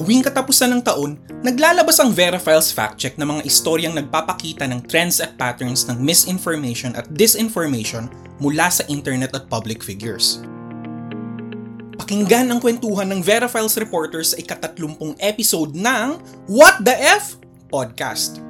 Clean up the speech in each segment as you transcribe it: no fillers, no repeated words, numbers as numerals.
Tuwing katapusan ng taon, naglalabas ang Verifiles Fact Check ng mga istoryang nagpapakita ng trends at patterns ng misinformation at disinformation mula sa internet at public figures. Pakinggan ang kwentuhan ng Verifiles reporters sa ika-30 episode ng What the F? Podcast.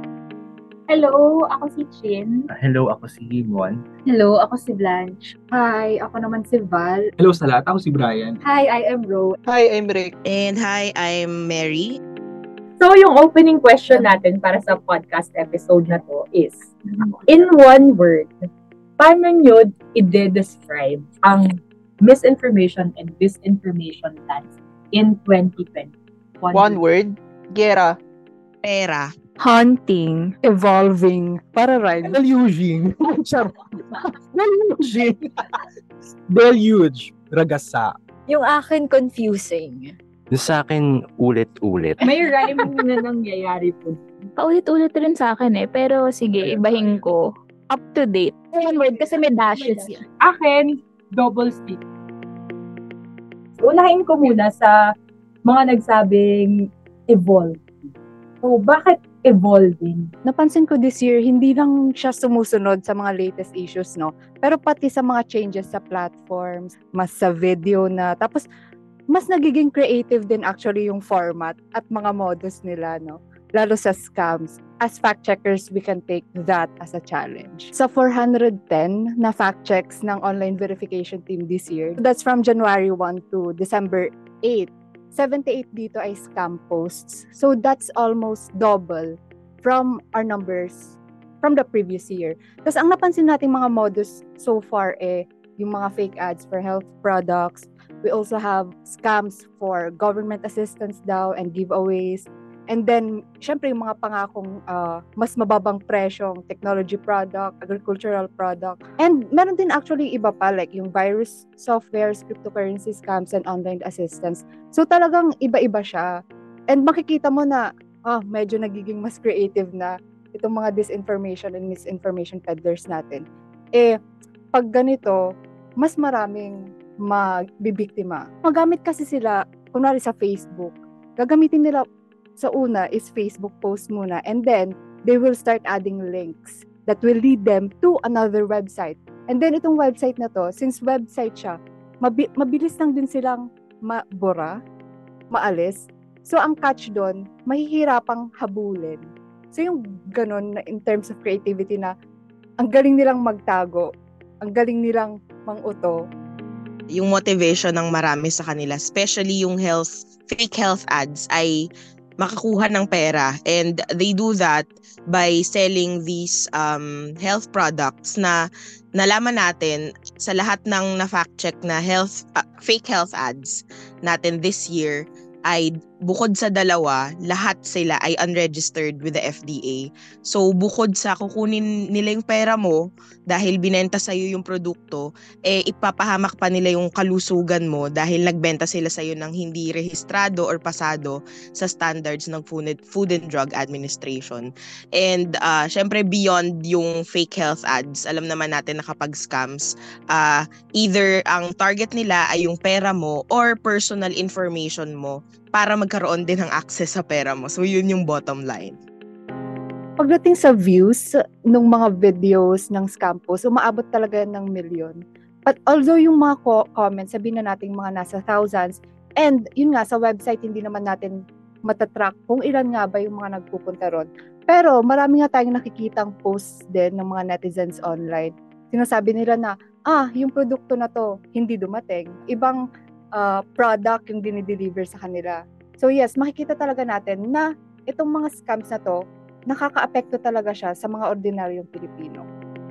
Hello, ako si Chin. Hello, ako si Gimon. Hello, ako si Blanche. Hi, ako naman si Val. Hello sa lahat, ako si Brian. Hi, I am Ro. Hi, I'm Rick. And hi, I'm Mary. So, yung opening question natin para sa podcast episode na to is, in one word, paano nyo i-describe ang misinformation and disinformation landscape in 2020? One word, gera. Pera. Hunting. Evolving. Para rhyme. Deluging. Deluging. Deluge. Ragasa. Yung akin, confusing. Sa akin, ulit-ulit. May rhyme na nangyayari po. Paulit-ulit rin sa akin pero sige, ibahin ko. Up to date. One word kasi may dashes yan. Akin, double speak. Unahin ko muna sa mga nagsabing evolve. So, bakit evolving? Napansin ko this year, hindi lang siya sumusunod sa mga latest issues, no? Pero pati sa mga changes sa platforms, mas sa video na, tapos mas nagiging creative din actually yung format at mga modus nila, no? Lalo sa scams. As fact-checkers, we can take that as a challenge. Sa 410 na fact-checks ng online verification team this year, that's from January 1 to December 8, 78 dito ay scam posts. So that's almost double from our numbers from the previous year. Tapos ang napansin nating mga modus so far yung mga fake ads for health products. We also have scams for government assistance daw and giveaways. And then, syempre yung mga pangakong mas mababang presyong technology product, agricultural product. And meron din actually iba pa like yung virus softwares, cryptocurrency scams, and online assistance. So talagang iba-iba siya. And makikita mo na medyo nagiging mas creative na itong mga disinformation and misinformation peddlers natin. Pag ganito, mas maraming magbibiktima. Magamit kasi sila, kunwari sa Facebook, gagamitin nila sa una is Facebook post muna, and then they will start adding links that will lead them to another website. And then itong website na to, since website siya, mabilis lang din silang mabura, maalis. So ang catch doon, mahihirapang habulin. So yung ganun na in terms of creativity na ang galing nilang magtago, ang galing nilang manguto. Yung motivation ng marami sa kanila, especially yung fake health ads, ay makakuha ng pera, and they do that by selling these health products na nalaman natin sa lahat ng na-fact check na fake health ads natin this year ay bukod sa dalawa, lahat sila ay unregistered with the FDA. So bukod sa kukunin nila yung pera mo dahil binenta sa'yo yung produkto, ipapahamak pa nila yung kalusugan mo dahil nagbenta sila sa'yo ng hindi rehistrado or pasado sa standards ng Food and Drug Administration. And syempre beyond yung fake health ads, alam naman natin na kapag scams, either ang target nila ay yung pera mo or personal information mo para magkaroon din ng access sa pera mo. So, yun yung bottom line. Pagdating sa views ng mga videos ng scam post, umaabot talaga ng milyon. But although yung mga comments, sabihin na natin mga nasa thousands, and yun nga, sa website, hindi naman natin matatrack kung ilan nga ba yung mga nagpupunta ron. Pero marami nga tayong nakikitang posts din ng mga netizens online. Sinasabi nila na, yung produkto na to, hindi dumating. Ibang product yung dinideliver sa kanila. So yes, makikita talaga natin na itong mga scams na to, nakaka-apekto talaga siya sa mga ordinaryong Pilipino.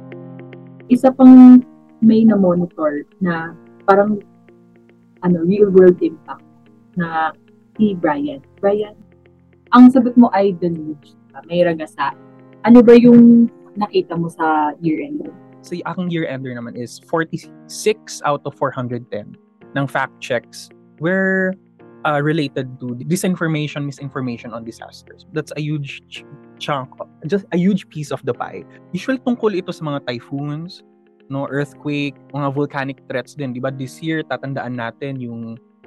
Isa pang may na-monitor na parang real world impact na si Brian. Brian, ang sagot mo ay deluge, may ragasa. Ano ba yung nakita mo sa year-end? So, yung aking year-ender naman is 46 out of 410 ng fact checks were related to disinformation, misinformation on disasters. That's a huge chunk, just a huge piece of the pie. Usually tungkol ito sa mga typhoons, earthquake, mga volcanic threats din, di ba? This year, tatandaan natin yung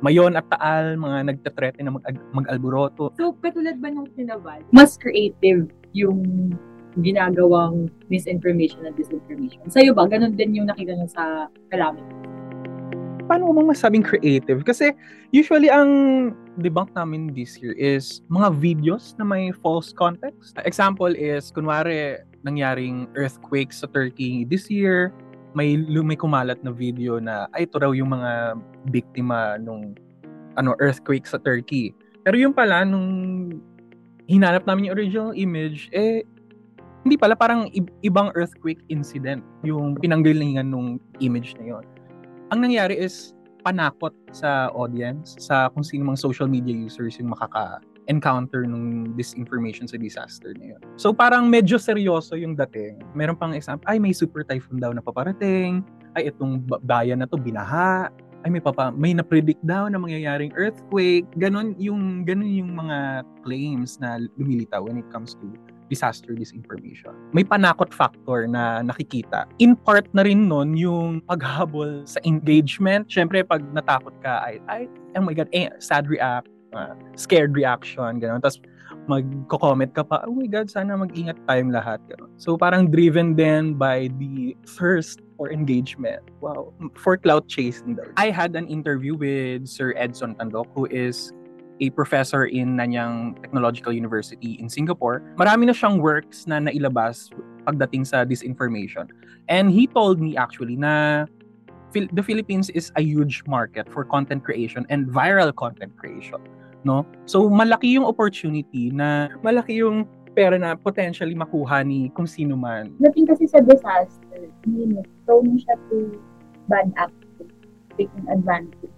Mayon at Taal, mga nagtatrete na mag-alboroto. So, katulad ba ng Kinaval, mas creative yung ginagawang misinformation at disinformation? Sa'yo ba, ganun din yung nakita nyo sa Calamity? Paano mo masabing creative? Kasi usually ang debunk namin this year is mga videos na may false context. Example is, kunwari, nangyaring earthquake sa Turkey this year, may kumalat na video na ay ito raw yung mga biktima nung earthquake sa Turkey. Pero yung pala nung hinanap namin yung original image, hindi pala, parang ibang earthquake incident yung pinanggalingan nung image na yon. Ang nangyari is panakot sa audience, sa kung sino mang social media users yung makaka-encounter nung disinformation sa disaster na yun. So parang medyo seryoso yung dating. Meron pang example, ay may super typhoon daw na paparating, ay itong bayan na to binaha, ay may na-predict daw na mangyayaring earthquake. Ganon yung mga claims na lumilitaw when it comes to disaster disinformation. May panakot factor na nakikita. In part na rin nun yung paghabol sa engagement. Syempre, pag natakot ka, ay oh my God, sad react, scared reaction, gano'n. Tapos magko-comment ka pa, oh my God, sana mag-ingat tayong lahat. Gano'n. So parang driven din by the thirst for engagement. Wow, for clout chasing daw. I had an interview with Sir Edson Tandok, who is a professor in Nanyang Technological University in Singapore. Marami na siyang works na nailabas pagdating sa disinformation. And he told me actually na the Philippines is a huge market for content creation and viral content creation, no? So malaki yung opportunity, na malaki yung pera na potentially makuha ni kung sino man. Dating kasi sa disaster, prone siya to bad actors taking advantage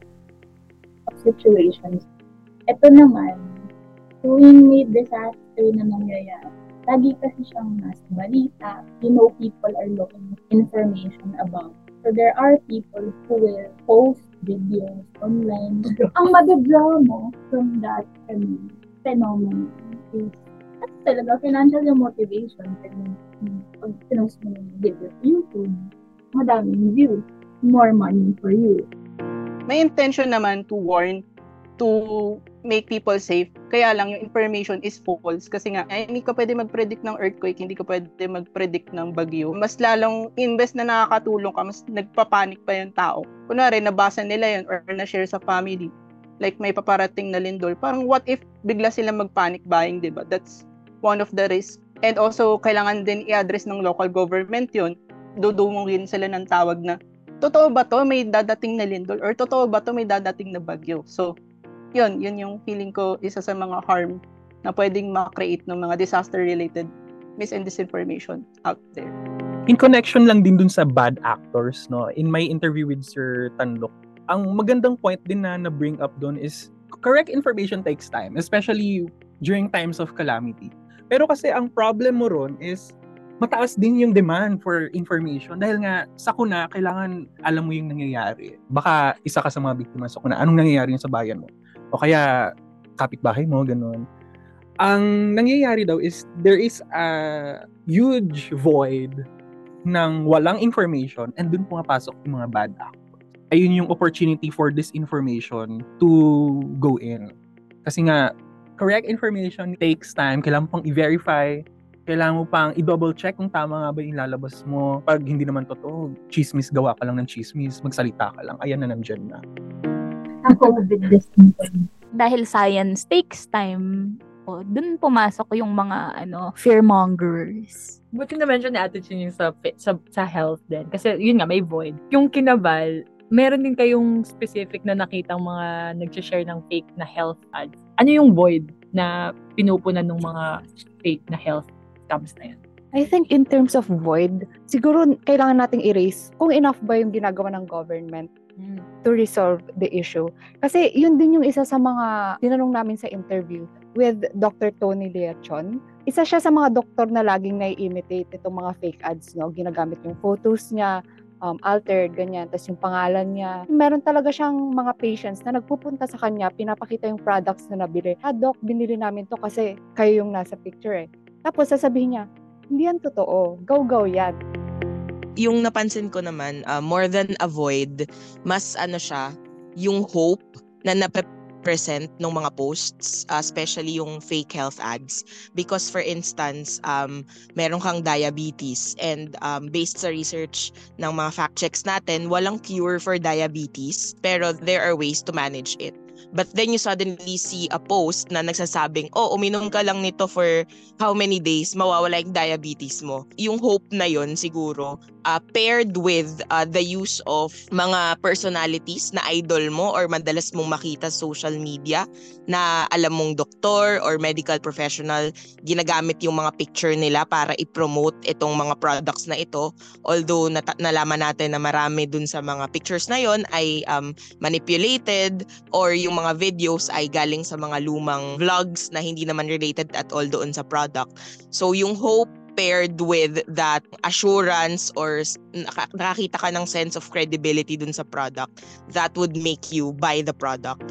of situations. Ito naman, tuwing may disaster na nangyayari, lagi kasi siyang nasa balita. People are looking for information about. So there are people who will post videos online. Ang madadraw mo from that phenomenon is talaga financial motivation. Pag pinost mo yung video sa YouTube, madaming views, more money for you. May intention naman to warn, to make people safe. Kaya lang yung information is false. Kasi nga, hindi ka pwede mag-predict ng earthquake, hindi ka pwede mag-predict ng bagyo. Mas lalong, invest na nakakatulong ka, mas nagpapanik pa yung tao. Kunwari, nabasa nila yun or na-share sa family. Like, may paparating na lindol. Parang what if bigla sila mag-panic buying, diba? That's one of the risks. And also, kailangan din i-address ng local government yun. Dudumungin sila ng tawag na, totoo ba to may dadating na lindol? Or totoo ba to may dadating na bagyo? So, yun yung feeling ko, isa sa mga harm na pwedeng ma-create ng mga disaster-related mis- and disinformation out there. In connection lang din dun sa bad actors, no? In my interview with Sir Tanlok, ang magandang point din na bring up dun is correct information takes time, especially during times of calamity. Pero kasi ang problem mo ron is mataas din yung demand for information dahil nga sakuna, kailangan alam mo yung nangyayari. Baka isa ka sa mga biktima sa sakuna, anong nangyayari sa bayan mo? O kaya kapitbahay mo, ganun. Ang nangyayari daw is there is a huge void ng walang information and dun pumapasok yung mga bad actors. Ayun yung opportunity for disinformation to go in. Kasi nga, correct information takes time. Kailangan pang i-verify. Kailangan mo pang i-double check kung tama nga ba yung lalabas mo. Pag hindi naman totoo, chismis, gawa ka lang ng chismis, magsalita ka lang, ayan na nandyan na. Ako with this dahil science takes time, dun pumasok yung mga fearmongers. Buti na-mention ni Ate Chin yung sa health din. Kasi yun nga, may void. Yung Kinaval, meron din kayong specific na nakitang mga nag-share ng fake na health ads. Ano yung void na pinupunan ng mga fake na health scams na yan? I think in terms of void, siguro kailangan nating erase kung enough ba yung ginagawa ng government to resolve the issue. Kasi yun din yung isa sa mga tinanong namin sa interview with Dr. Tony Leachon. Isa siya sa mga doktor na laging nai-imitate itong mga fake ads, no? Ginagamit yung photos niya, altered, ganyan, tapos yung pangalan niya. Meron talaga siyang mga patients na nagpupunta sa kanya, pinapakita yung products na nabili. Doc, binili namin to kasi kayo yung nasa picture eh. Tapos sasabihin niya, hindi yan totoo, go yan. Yung napansin ko naman, more than avoid, mas siya, yung hope na nape-present ng mga posts, especially yung fake health ads. Because for instance, meron kang diabetes and based sa research ng mga fact checks natin, walang cure for diabetes, pero there are ways to manage it. But then you suddenly see a post na nagsasabing, uminom ka lang nito for how many days, mawawala yung diabetes mo. Yung hope na yon siguro, paired with the use of mga personalities na idol mo or madalas mong makita sa social media na alam mong doktor or medical professional, ginagamit yung mga picture nila para i-promote itong mga products na ito. Although nalaman natin na marami dun sa mga pictures na yon ay manipulated or yung mga videos ay galing sa mga lumang vlogs na hindi naman related at all doon sa product. So yung hope paired with that assurance or nakakita ka ng sense of credibility dun sa product, that would make you buy the product.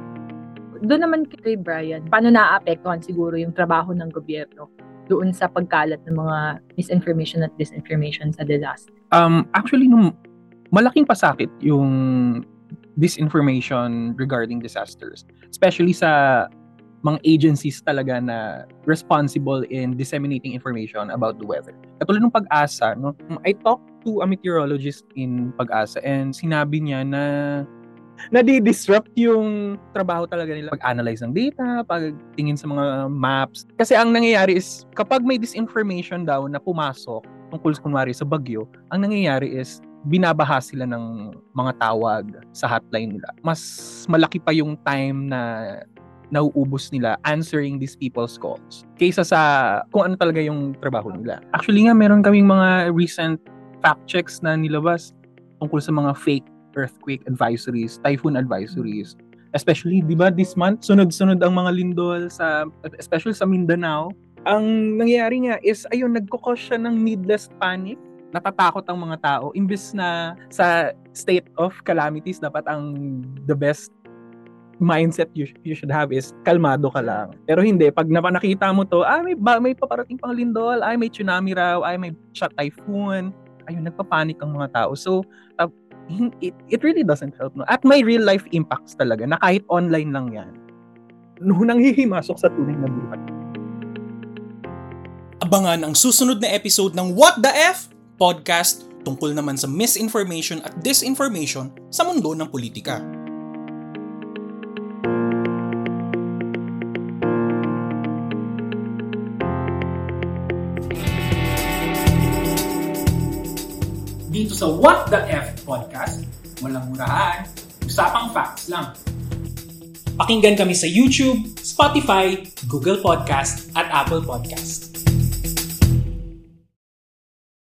Doon naman kay Brian, paano naaapektuhan siguro yung trabaho ng gobyerno doon sa pagkalat ng mga misinformation at disinformation sa disaster? Actually, malaking pasakit yung disinformation regarding disasters, especially sa mga agencies talaga na responsible in disseminating information about the weather. Katulad ng Pag-asa, no? I talked to a meteorologist in Pag-asa and sinabi niya na nadi-disrupt yung trabaho talaga nila pag-analyze ng data, pagtingin sa mga maps. Kasi ang nangyayari is, kapag may disinformation daw na pumasok tungkol kunwari sa bagyo, ang nangyayari is, binabaha sila ng mga tawag sa hotline nila. Mas malaki pa yung time na nauubos nila answering these people's calls kaysa sa kung ano talaga yung trabaho nila. Actually nga, meron kaming mga recent fact checks na nilabas tungkol sa mga fake earthquake advisories, typhoon advisories. Especially, di ba, this month, sunod-sunod ang mga lindol especially sa Mindanao. Ang nangyayari nga is, ayun, nagkukos siya ng needless panic. Natatakot ang mga tao. Imbes na sa state of calamities, dapat ang the best mindset you should have is kalmado ka lang. Pero hindi, pag nakita mo to, may paparating pang lindol, may tsunami raw, may typhoon, ayun, nagpapanik ang mga tao. So, it really doesn't help. No? At may real life impacts talaga na kahit online lang yan, nanghihimasok sa tunay na buhay. Abangan ang susunod na episode ng What the F? Podcast tungkol naman sa misinformation at disinformation sa mundo ng politika. Dito sa What the F Podcast, walang murahan, usapang facts lang. Pakinggan kami sa YouTube, Spotify, Google Podcast at Apple Podcast.